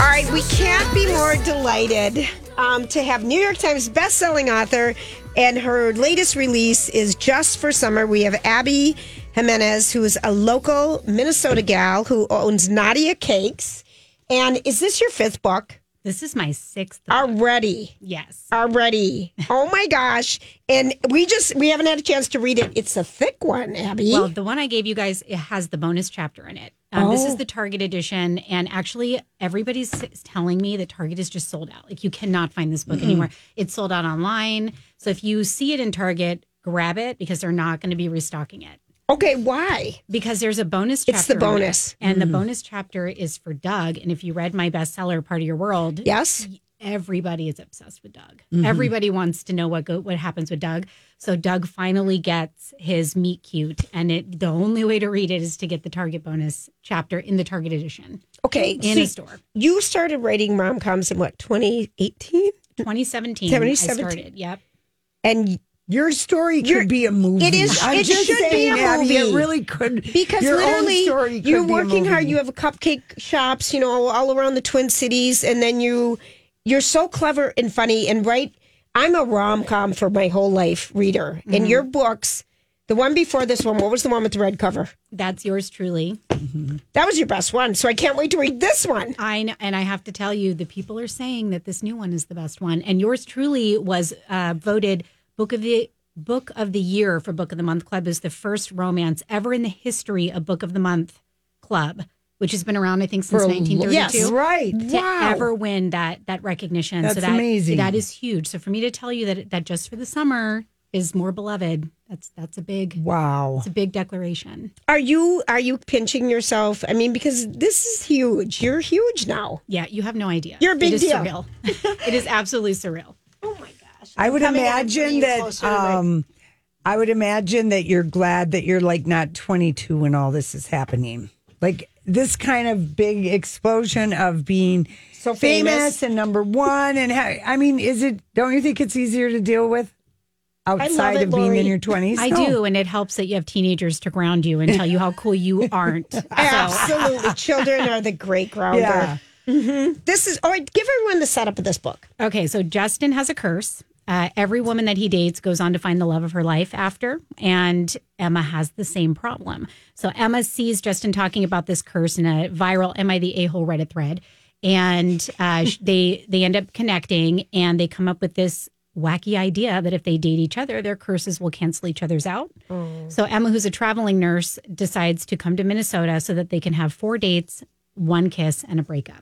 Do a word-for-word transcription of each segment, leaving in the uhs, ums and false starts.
right, we can't be more delighted um, to have New York Times bestselling author, and her latest release is Just for Summer. We have Abby Jimenez, who is a local Minnesota gal who owns Nadia Cakes. And is this your fifth book? This is my sixth book. Already. Yes. Already. Oh my gosh. And we just, we haven't had a chance to read it. It's a thick one, Abby. Well, the one I gave you guys, it has the bonus chapter in it. Um, oh. This is the Target edition. And actually, everybody's telling me that Target is just sold out. Like, you cannot find this book mm-hmm. anymore. It's sold out online. So if you see it in Target, grab it because they're not going to be restocking it. Okay, why? Because there's a bonus chapter. It's the bonus. It, and mm. the bonus chapter is for Doug. And if you read my bestseller, Part of Your World, yes, everybody is obsessed with Doug. Mm-hmm. Everybody wants to know what go, what happens with Doug. So Doug finally gets his meet cute. And it the only way to read it is to get the Target bonus chapter in the Target edition. Okay. In see, a store. You started writing rom-coms in what, twenty eighteen? twenty seventeen. twenty seventeen. I started, yep. And your story could be a movie. It is. I'm it just should saying, be a movie. Abby, it really could. Because your literally, own story could you're be working a hard. movie. You have cupcake shops, you know, all around the Twin Cities, and then you, you're so clever and funny and right. I'm a rom com for my whole life reader, mm-hmm. and your books. The one before this one, what was the one with the red cover? That's yours truly. Mm-hmm. That was your best one, so I can't wait to read this one. I know, and I have to tell you, the people are saying that this new one is the best one, and yours truly was uh, voted book of the book of the year for Book of the Month Club. Is the first romance ever in the history of Book of the Month Club, which has been around, I think, since for, nineteen thirty-two. Yes, right. To wow. ever win that that recognition. That's so that, amazing. That is huge. So for me to tell you that that Just for the Summer is more beloved, that's that's a big wow. It's a big declaration. Are you are you pinching yourself? I mean, because this is huge. You're huge now. Yeah, you have no idea. You're a big it is deal. Surreal. It is absolutely surreal. Oh my gosh! I would imagine that. Um, I would imagine that you're glad that you're like not twenty-two when all this is happening. Like this kind of big explosion of being so famous, famous and number one. And ha- I mean, is it? Don't you think it's easier to deal with outside it, of being Lori. in your twenties? I no. do, and it helps that you have teenagers to ground you and tell you how cool you aren't. So. Absolutely, children are the great grounder. Yeah. Mm-hmm. This is. All right, give everyone the setup of this book. Okay, so Justin has a curse. Uh, every woman that he dates goes on to find the love of her life after, and Emma has the same problem. So Emma sees Justin talking about this curse in a viral Am I the A-hole Reddit thread, and uh, they they end up connecting, and they come up with this wacky idea that if they date each other, their curses will cancel each other's out. Oh. So Emma, who's a traveling nurse, decides to come to Minnesota so that they can have four dates, one kiss, and a breakup.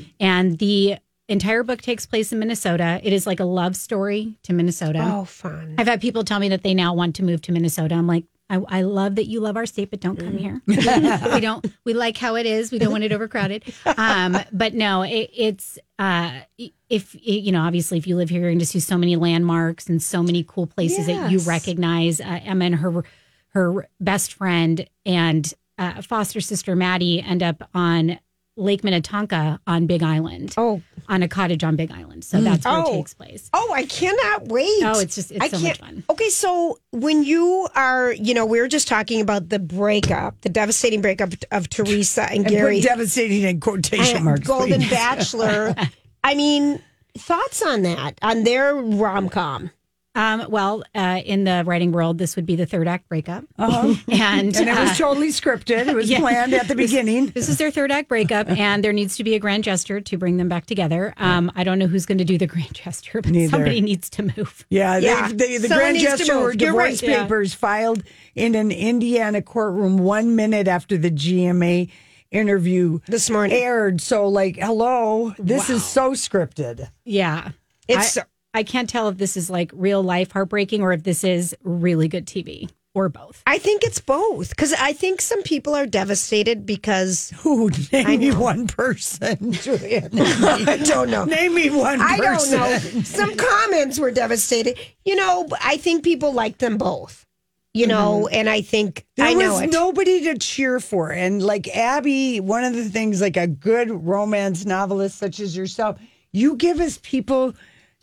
And the entire book takes place in Minnesota. It is like a love story to Minnesota. Oh, fun. I've had people tell me that they now want to move to Minnesota. I'm like, I, I love that you love our state, but don't come here. we don't, we like how it is. We don't want it overcrowded. Um, but no, it, it's, uh, if, you know, obviously if you live here, you're going to see so many landmarks and so many cool places yes. that you recognize. Uh, Emma and her, her best friend and uh, foster sister, Maddie, end up on Lake Minnetonka on Big Island. Oh, on a cottage on Big Island. So that's where oh. it takes place. Oh, I cannot wait. Oh, it's just, it's I so can't. much fun. Okay, so when you are, you know, we were just talking about the breakup, the devastating breakup of Teresa and, and Gary. Put devastating in quotation marks. Golden please. Bachelor. I mean, thoughts on that, on their rom-com? Um, well, uh, in the writing world, this would be the third act breakup. Uh-huh. And, and it was uh, totally scripted. It was yeah. planned at the beginning. This, this is their third act breakup, and there needs to be a grand gesture to bring them back together. Um, I don't know who's going to do the grand gesture, but Neither. somebody needs to move. Yeah, yeah. They, they, the Someone grand gesture were divorce right. papers yeah. filed in an Indiana courtroom one minute after the G M A interview this morning aired. So, like, hello, this wow. is so scripted. Yeah. It's... I, I can't tell if this is like real life heartbreaking or if this is really good T V or both. I think it's both because I think some people are devastated because who name me one person, Julia. I don't know. Name me one person. I don't know. Some comments were devastated. You know, I think people like them both. You know, mm-hmm. and I think there I know was it. nobody to cheer for, and like Abby, one of the things, like a good romance novelist such as yourself, you give us people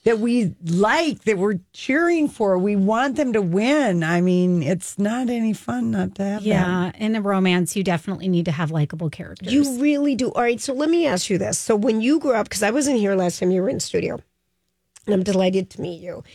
that we like, that we're cheering for. We want them to win. I mean, it's not any fun not to have Yeah, that. in a romance, you definitely need to have likable characters. You really do. All right, so let me ask you this. So when you grew up, because I wasn't here last time you were in studio, and I'm delighted to meet you.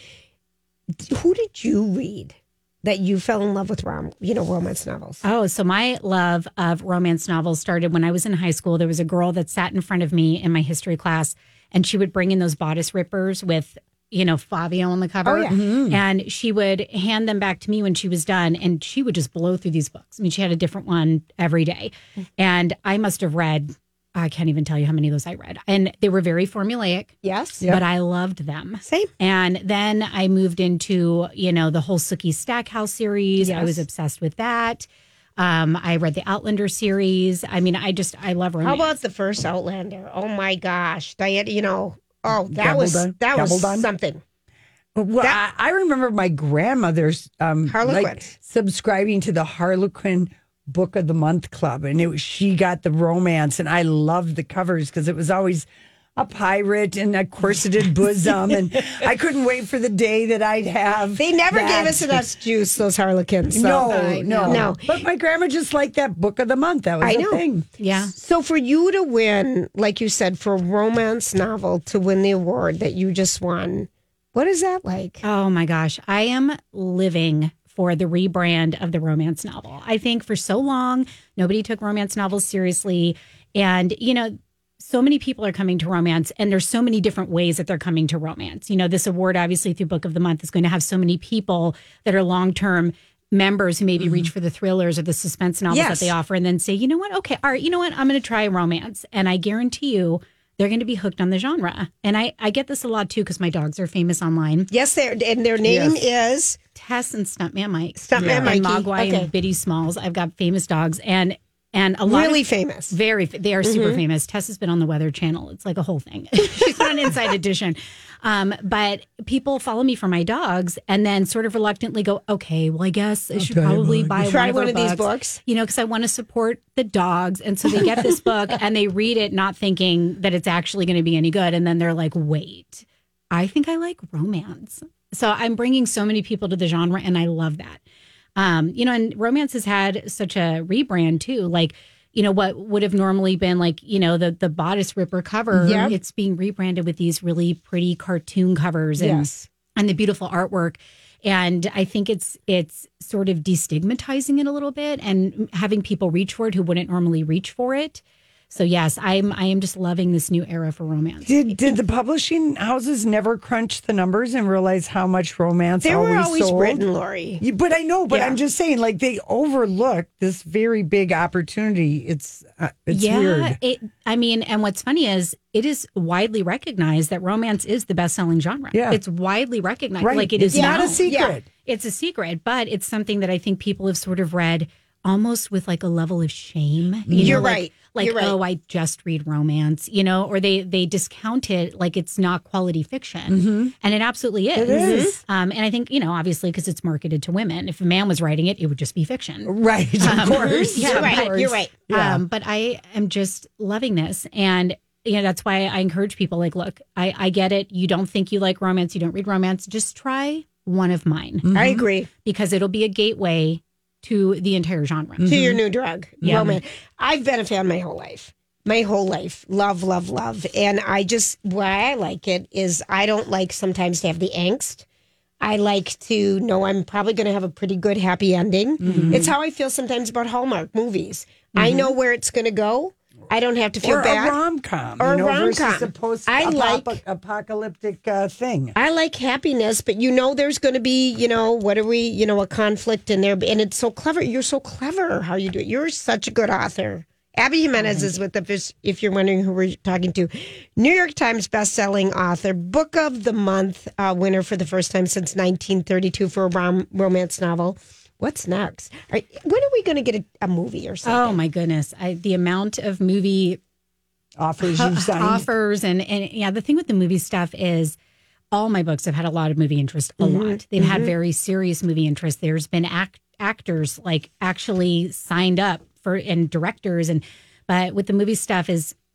Who did you read that you fell in love with, rom, you know, romance novels? Oh, so my love of romance novels started when I was in high school. There was a girl that sat in front of me in my history class, and she would bring in those bodice rippers with, you know, Fabio on the cover. Oh, yeah. Mm-hmm. And she would hand them back to me when she was done, and she would just blow through these books. I mean, she had a different one every day. And I must have read, I can't even tell you how many of those I read. And they were very formulaic. Yes. But I loved them. Same. And then I moved into, you know, the whole Sookie Stackhouse series. Yes. I was obsessed with that. Um, I read the Outlander series. I mean, I just, I love romance. How about the first Outlander? Oh my gosh, Diana! You know, oh that was Gabaldon? that was Gabaldon? something. Well, That- I, I remember my grandmother's um, Harlequin. like subscribing to the Harlequin Book of the Month Club, and it was, she got the romance, and I loved the covers because it was always a pirate and a corseted bosom, and I couldn't wait for the day that I'd have. They never that. gave us enough juice, those Harlequins. So. No, I no, no. But my grandma just liked that Book of the Month. That was I a know. thing. Yeah. So for you to win, like you said, for a romance novel to win the award that you just won, what is that like? Oh my gosh. I am living for the rebrand of the romance novel. I think for so long, nobody took romance novels seriously. And, you know, so many people are coming to romance, and there's so many different ways that they're coming to romance. You know, this award, obviously, through Book of the Month, is going to have so many people that are long-term members who maybe reach for the thrillers or the suspense novels Yes. that they offer and then say, you know what? Okay, all right, you know what? I'm going to try romance. And I guarantee you, they're going to be hooked on the genre. And I, I get this a lot, too, because my dogs are famous online. Yes, they're and their name is Tess and Stuntman Mike. Stuntman and Mikey. Mogwai Okay. and Biddy Smalls. I've got famous dogs and and a lot really of, famous. very they are super famous. Tess has been on the Weather Channel. It's like a whole thing. She's been on Inside Edition. Um, but people follow me for my dogs and then sort of reluctantly go, okay, well, I guess I should try probably one. buy Try one of, one her of these books, books. you know, because I want to support the dogs. And so they get this book and they read it not thinking that it's actually going to be any good. And then they're like, wait, I think I like romance. So I'm bringing so many people to the genre, and I love that. Um, you know, and romance has had such a rebrand too. Like, you know, what would have normally been like, you know, the the bodice ripper cover. Yeah. It's being rebranded with these really pretty cartoon covers and Yes. and the beautiful artwork. And I think it's it's sort of destigmatizing it a little bit and having people reach for it who wouldn't normally reach for it. So yes, I'm I am just loving this new era for romance. Did did the publishing houses never crunch the numbers and realize how much romance They always were always sold? written, Lori. You- But I know, but Yeah. I'm just saying, like they overlooked this very big opportunity. It's uh, it's yeah, weird. it. I mean, and what's funny is it is widely recognized that romance is the best-selling genre. Yeah. It's widely recognized. Right. Like it it's is not known. a secret. It's a secret, but it's something that I think people have sort of read almost with like a level of shame. You You're know, like- right. Like, You're right. oh, I just read romance, you know, or they they discount it like it's not quality fiction, Mm-hmm. and it absolutely is. It is. Um, and I think, you know, obviously because it's marketed to women. If a man was writing it, it would just be fiction. Right, of course. yeah, You're of right. course. You're right. Yeah. Um, but I am just loving this. And, you know, that's why I encourage people like, look, I, I get it. You don't think you like romance. You don't read romance. Just try one of mine I agree. because it'll be a gateway to the entire genre. To your new drug, Yeah. romance. I've been a fan my whole life. My whole life. Love, love, love. And I just, why I like it is I don't like sometimes to have the angst. I like to know I'm probably going to have a pretty good happy ending. It's how I feel sometimes about Hallmark movies. I know where it's going to go. I don't have to feel Or bad. a rom com, Or you a know, versus rom-com. a post I like- apocalyptic uh, thing. I like happiness, but you know there's going to be, you know, what are we, you know, a conflict in there. And it's so clever. You're so clever how you do it. You're such a good author. Abby Jimenez is with us, if you're wondering who we're talking to. New York Times bestselling author, Book of the Month uh, winner for the first time since nineteen thirty-two for a rom- romance novel. What's next? All right, when are we going to get a, a movie or something? Oh my goodness. I, the amount of movie Offers you've signed. offers and, and yeah, the thing with the movie stuff is all my books have had a lot of movie interest, a Mm-hmm. lot. They've had very serious movie interest. There's been act, actors like actually signed up for and directors and but with the movie stuff is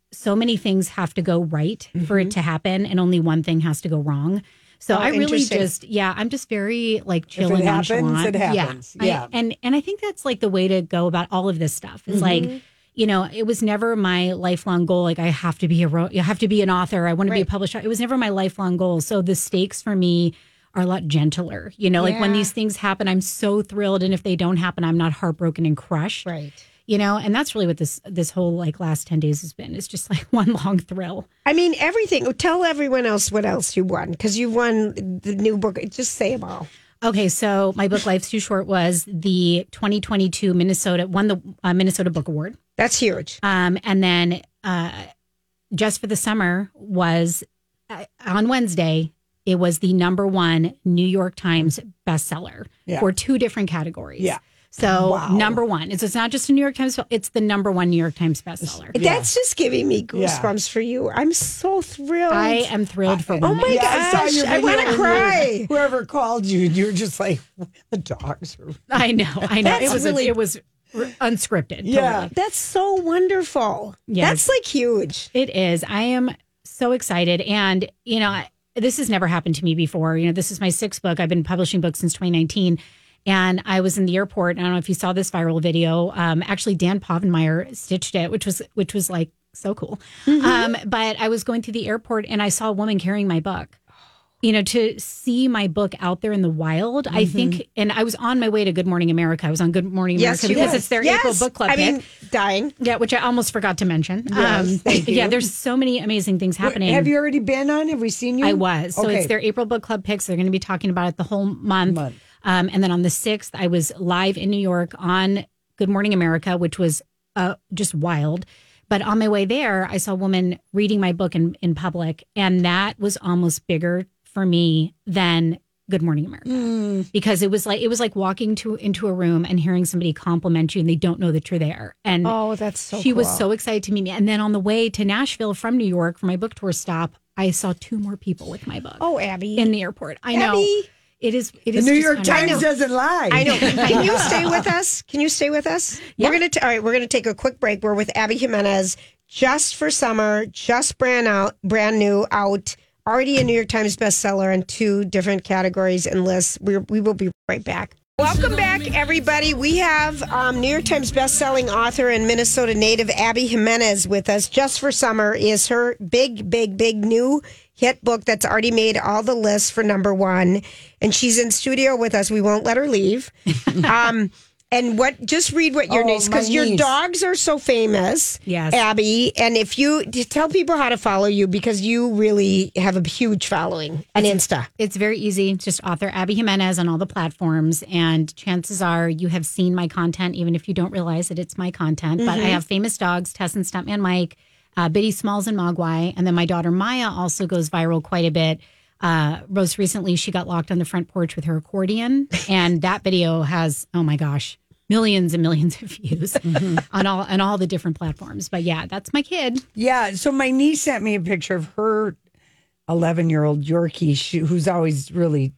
so many things have to go right mm-hmm. for it to happen, and only one thing has to go wrong. So oh, I really just, yeah, I'm just very like chill and nonchalant. If it happens, it happens. Yeah. yeah. I, and, and I think that's like the way to go about all of this stuff. It's mm-hmm. like, you know, it was never my lifelong goal. Like I have to be a, ro- you have to be an author. I want to right. be a publisher. It was never my lifelong goal. So the stakes for me are a lot gentler. You know, yeah. like when these things happen, I'm so thrilled. And if they don't happen, I'm not heartbroken and crushed. Right. You know, and that's really what this this whole like last ten days has been. It's just like one long thrill. I mean, everything. Tell everyone else what else you won, because you won the new book. Just say them all. Okay, so my book Life's Too Short was the twenty twenty-two Minnesota, won the uh, Minnesota Book Award. That's huge. Um, and then uh, Just for the Summer was uh, on Wednesday. It was the number one New York Times bestseller yeah. for two different categories. Yeah. So wow. number one, it's, it's not just a New York Times, it's the number one New York Times bestseller. Yeah. That's just giving me goosebumps yeah. for you. I'm so thrilled. I am thrilled for women. Oh my yeah, gosh, I, I want to cry. Whoever called you, you were just like, the dogs are... I know, I know. It was, really, a, it was unscripted. Yeah. Totally. That's so wonderful. Yes. That's like huge. It is. I am so excited. And, you know, this has never happened to me before. You know, this is my sixth book. I've been publishing books since twenty nineteen. And I was in the airport. I don't know if you saw this viral video. Um, actually, Dan Povenmire stitched it, which was which was like so cool. Mm-hmm. Um, but I was going through the airport and I saw a woman carrying my book. You know, to see my book out there in the wild, mm-hmm. I think, and I was on my way to Good Morning America. I was on Good Morning yes, America because yes. it's their yes. April book club. I hit. mean, dying. Yeah, which I almost forgot to mention. Yes, um, thank you. Yeah, there's so many amazing things happening. Have you already been on? Have we seen you? I was. So okay. it's their April book club picks. They're going to be talking about it the whole month. month. Um, and then on the sixth, I was live in New York on Good Morning America, which was uh, just wild. But on my way there, I saw a woman reading my book in, in public. And that was almost bigger for me than Good Morning America. Mm. Because it was like it was like walking to into a room and hearing somebody compliment you and they don't know that you're there. And oh, that's so she cool. was so excited to meet me. And then on the way to Nashville from New York for my book tour stop, I saw two more people with my book. Oh, Abby. In the airport. I know. Abby. It is. It the is. New York Times I doesn't lie. I know. Can you stay with us? Can you stay with us? Yeah. We're gonna. T- all right. We're gonna take a quick break. We're with Abby Jimenez. Just for Summer. Just brand out. Brand new. Out. Already a New York Times bestseller in two different categories and lists. We we will be right back. Welcome back, everybody. We have um, New York Times bestselling author and Minnesota native Abby Jimenez with us. Just for Summer is her big, big, big new hit book that's already made all the lists for number one. And she's in studio with us. We won't let her leave. um, and what? Just read what your oh, name is, because your dogs are so famous, yes, Abby. And if you tell people how to follow you, because you really have a huge following on Insta. It's very easy. Just author Abby Jimenez on all the platforms. And chances are you have seen my content, even if you don't realize that it's my content. Mm-hmm. But I have famous dogs, Tess and Stuntman Mike, uh, Biddy Smalls and Mogwai. And then my daughter Maya also goes viral quite a bit. Uh, most recently, she got locked on the front porch with her accordion. And that video has, oh my gosh, millions and millions of views mm-hmm. on all on all the different platforms. But yeah, that's my kid. Yeah. So my niece sent me a picture of her eleven-year-old Yorkie, she, who's always really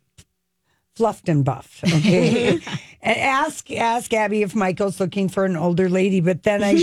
fluffed and buff. Okay. And ask ask Abby if Michael's looking for an older lady. But then I,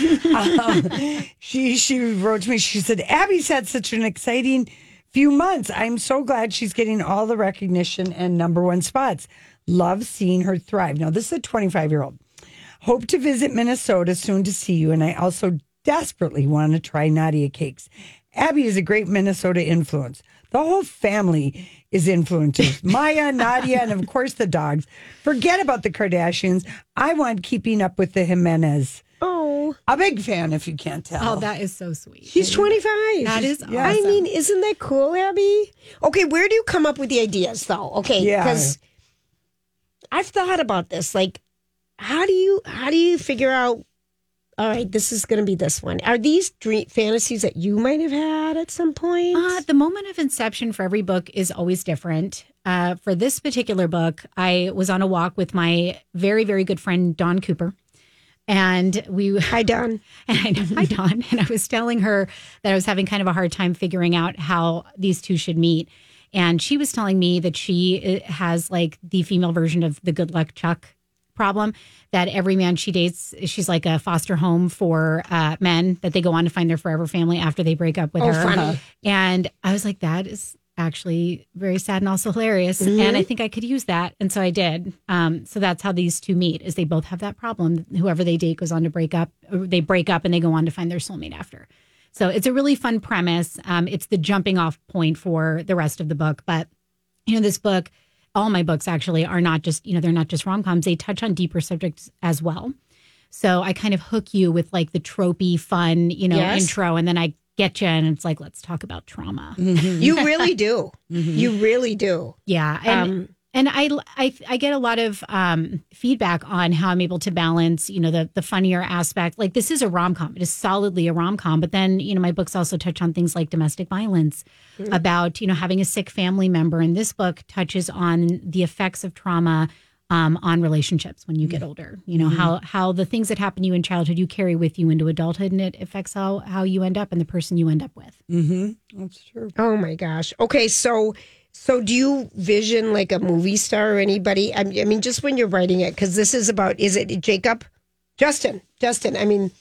um, she she wrote to me. She said, Abby's had such an exciting few months. I'm so glad she's getting all the recognition and number one spots. Love seeing her thrive. Now, this is a twenty-five-year-old. Hope to visit Minnesota soon to see you. And I also desperately want to try Nadia cakes. Abby is a great Minnesota influence. The whole family is influencers. Maya, Nadia, and of course the dogs. Forget about the Kardashians. I want Keeping Up with the Jimenez. Oh, a big fan, if you can't tell. Oh, that is so sweet. She's twenty-five. That is awesome. I mean, isn't that cool, Abby? Okay, where do you come up with the ideas, though? Okay, yeah. Because I've thought about this. Like, how do you how do you figure out? All right, this is going to be this one. Are these dream fantasies that you might have had at some point? Uh, the moment of inception for every book is always different. Uh, for this particular book, I was on a walk with my very, very good friend, Dawn Cooper. And we... Hi, Dawn. And I know, hi, Dawn. And I was telling her that I was having kind of a hard time figuring out how these two should meet. And she was telling me that she has like the female version of the Good Luck Chuck problem that every man she dates, she's like a foster home for uh, men that they go on to find their forever family after they break up with Oh, her. funny. And I was like, that is actually very sad and also hilarious. Mm-hmm. And I think I could use that. And so I did. Um, so that's how these two meet, is they both have that problem. Whoever they date goes on to break up. Or they break up and they go on to find their soulmate after. So it's a really fun premise. Um, it's the jumping off point for the rest of the book. But, you know, this book, all my books actually are not just, you know, they're not just rom-coms. They touch on deeper subjects as well. So I kind of hook you with like the tropey, fun, you know, Yes. intro. And then I get you and it's like, let's talk about trauma. You really do. You really do. Yeah. And, Um, and I, I, I get a lot of um, feedback on how I'm able to balance, you know, the, the funnier aspect. Like this is a rom-com. It is solidly a rom-com. But then, you know, my books also touch on things like domestic violence, about, you know, having a sick family member. And this book touches on the effects of trauma um, on relationships when you get older. You know, how how the things that happen to you in childhood, you carry with you into adulthood, and it affects how, how you end up and the person you end up with. That's true. Oh my gosh. Okay, so so do you vision like a movie star or anybody? I mean, I mean just when you're writing it, because this is about, is it Jacob? Justin. Justin. I mean,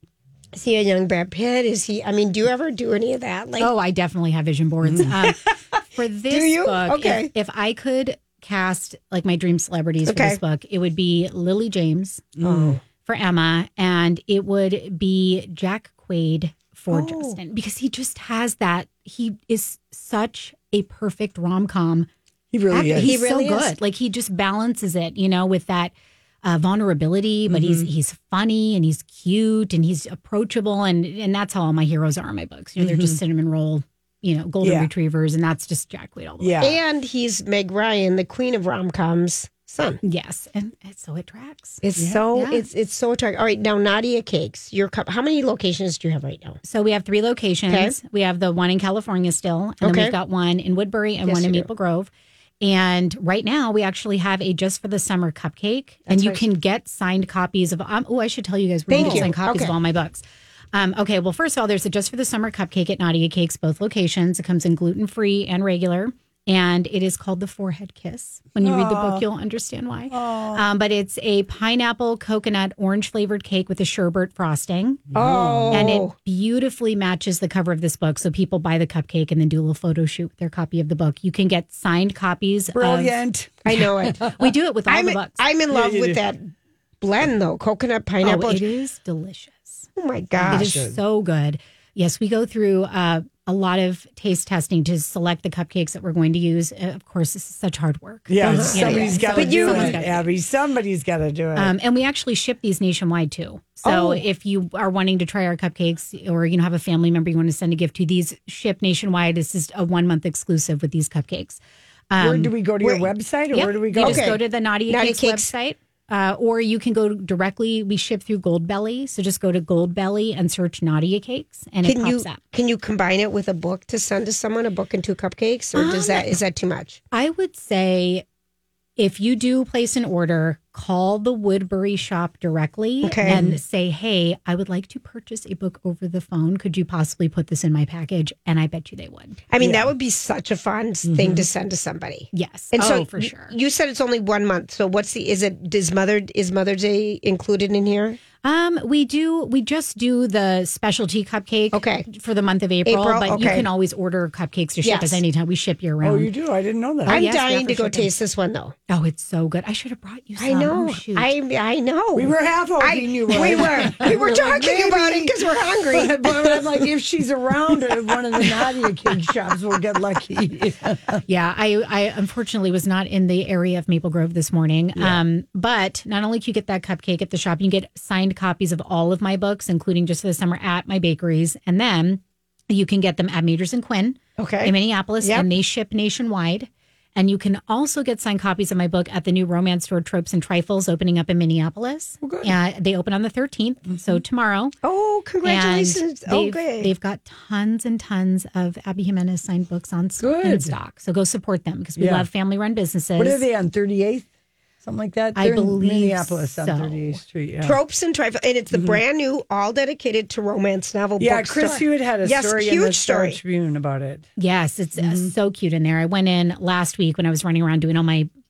is he a young Brad Pitt? Is he, I mean, do you ever do any of that? Like, Oh, I definitely have vision boards. Um, for this Do you? book, Okay. if, if I could cast like my dream celebrities Okay. for this book, it would be Lily James Oh. for Emma, and it would be Jack Quaid for Oh. Justin, because he just has that. He is such a perfect rom com. He really is. He's He really so is. good. Like he just balances it, you know, with that uh, vulnerability, but he's he's funny and he's cute and he's approachable, and and that's how all my heroes are in my books. You know, they're just cinnamon roll, you know, golden Yeah. retrievers, and that's just Jack Quaid all the way. Yeah. And he's Meg Ryan, the queen of rom-coms son. Yes, and, and so it tracks. It's so Yeah. it's it's so attractive. All right, now Nadia Cakes. Your cup. How many locations do you have right now? So we have three locations. Okay. We have the one in California still, and then Okay. we've got one in Woodbury and Yes, one in you do. Maple Grove. And right now, we actually have a Just for the Summer cupcake, and you right. can get signed copies of. Um, oh, I should tell you guys, we're Thank going to you. sign copies Okay. of all my books. Um, okay, well, first of all, there's a Just for the Summer cupcake at Nadia Cakes, both locations. It comes in gluten free and regular, and it is called the Forehead Kiss. When you read the book, you'll understand why. Um, but it's a pineapple, coconut, orange flavored cake with a sherbet frosting. Oh, And it beautifully matches the cover of this book. So people buy the cupcake and then do a little photo shoot with their copy of the book. You can get signed copies. Brilliant. I know it. Of, we do it with all I'm the books. I'm in love you with do. that blend though. Coconut, pineapple. oh, it is delicious. Oh my It gosh. is so good. Yes, we go through uh, a lot of taste testing to select the cupcakes that we're going to use. Uh, Of course, this is such hard work. Yeah, Uh-huh. somebody's Yeah, got to so- do someone's it, gotta do it. Abby. Somebody's got to do it. Um, and we actually ship these nationwide too. So Oh. if you are wanting to try our cupcakes, or you know have a family member you want to send a gift to, these ship nationwide. This is a one month exclusive with these cupcakes. Um, where do we go to your where- website, or Yep. where do we You go? just Okay. go to the Nadia, Nadia Cakes, Cakes. website, uh, or you can go directly. We ship through Goldbelly, so just go to Goldbelly and search Nadia Cakes, and it Can pops you up. can you combine it with a book to send to someone, a book and two cupcakes, or does that is that too much? I would say if you do place an order, call the Woodbury shop directly Okay. and say, hey, I would like to purchase a book over the phone. Could you possibly put this in my package? And I bet you they would. I mean, that would be such a fun thing to send to somebody. Yes. And oh, so for y- sure. You said it's only one month. So what's the is it is Mother is Mother's Day included in here? Um, we do. We just do the specialty cupcake. Okay. For the month of April, April, but you okay. can always order cupcakes to ship Yes. us anytime. We ship year round. Oh, you do? I didn't know that. I'm yes, we dying offer to go shipping. taste this one though. Oh, it's so good. I should have brought you some. I know. Oh, shoot. I I know. we were half hoping I, you we were. were we were like, talking about it maybe. because we're hungry. But, but I'm like, if she's around at one of the Nadia Cake shops, we'll get lucky. Yeah, I, I unfortunately was not in the area of Maple Grove this morning. Um, but not only can you get that cupcake at the shop, you can get signed copies of all of my books, including Just for the Summer at my bakeries. And then you can get them at Majors and Quinn Okay. in Minneapolis, Yep. and they ship nationwide. And you can also get signed copies of my book at the new romance store Tropes and Trifles opening up in Minneapolis. Oh, good. Uh, they open on the thirteenth, so tomorrow. Oh, congratulations. And they've, Okay. they've got tons and tons of Abby Jimenez signed books on s- in Good. stock. So go support them because we Yeah. love family run businesses. What are they on thirty-eighth? Something like that? I They're in believe Minneapolis on so. thirty-eighth Street. Yeah. Tropes and Trifle, and it's the brand new, all dedicated to romance novel. Yeah, bookstore. Chris Hewitt had a yes, story in huge the Star story. Tribune about it. Yes, it's uh, Mm-hmm. so cute in there. I went in last week when I was running around doing all my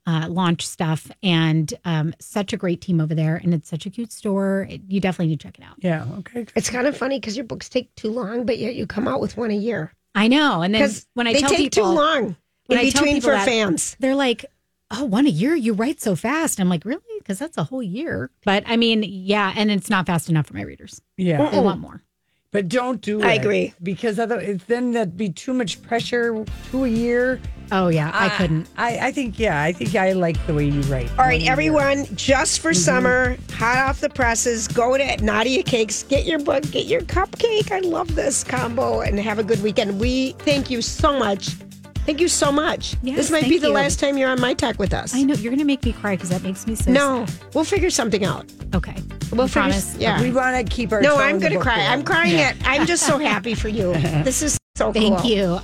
uh, launch stuff, and um, such a great team over there, and it's such a cute store. It, you definitely need to check it out. Yeah. Okay. It's kind of funny because your books take too long, but yet you come out with one a year. I know. And then Because when I they tell take people, too long when in I tell between people for that, fans. they're like, "Oh, one a year? You write so fast?" I'm like, "Really? Because that's a whole year." But I mean, yeah, and it's not fast enough for my readers. Yeah. They want more. But don't do it. I agree. Because otherwise, then that'd be too much pressure. Two a year. Oh yeah, I couldn't. I, I think, yeah, I think I like the way you write. All right, One a year. everyone, just for summer, hot off the presses, go to Nadia Cakes, get your book, get your cupcake. I love this combo, and have a good weekend. We thank you so much. Thank you so much. Yes, this might thank be the you. last time you're on My Talk with us. I know you're gonna make me cry because that makes me so. No, we'll figure something out. sad. Okay. We'll You figure, promise. Yeah. We want to keep our No, toe I'm in the going to book cry. world. I'm crying at. I'm just so happy for you. This is so cool. Thank you.